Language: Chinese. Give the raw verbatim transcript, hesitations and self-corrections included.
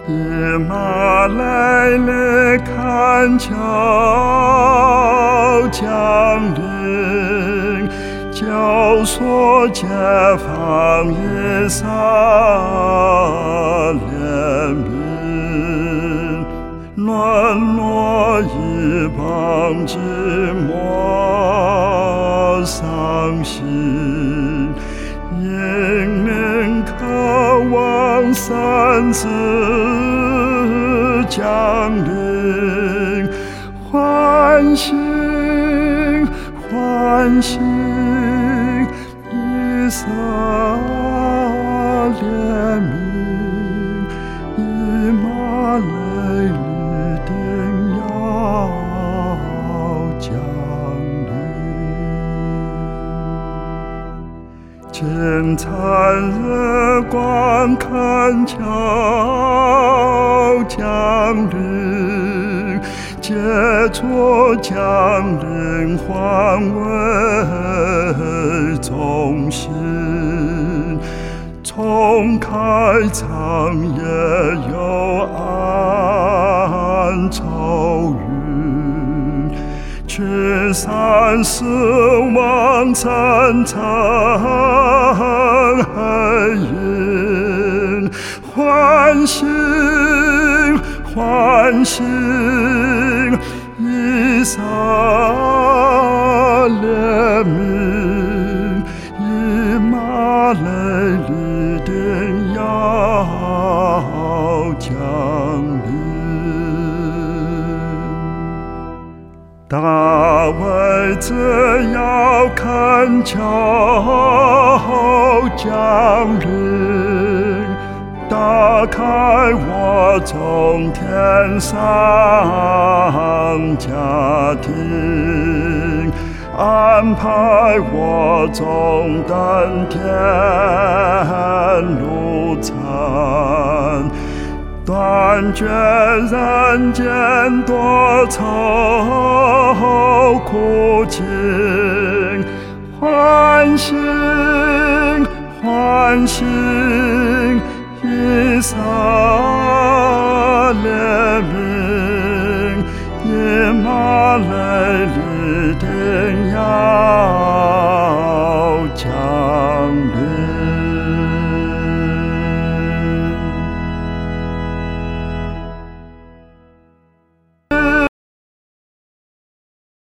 以马内利看桥降临，救赎解放以色列民，沦落一邦寂寞伤心，引领渴望神子降临，欢欣欢欣以色列民，以马内利定要降临。金灿日光看桥降临，解脱降临，换为中心，重开长夜幽暗愁云，驱散死亡层层黑云，欢欣欢欣以色列民，以马内利定要降临。大卫只要看桥降临，打开我从天上家庭，安排我从登天路程，断绝人间多愁苦情，欢欣欢欣以色列民，以马内利定要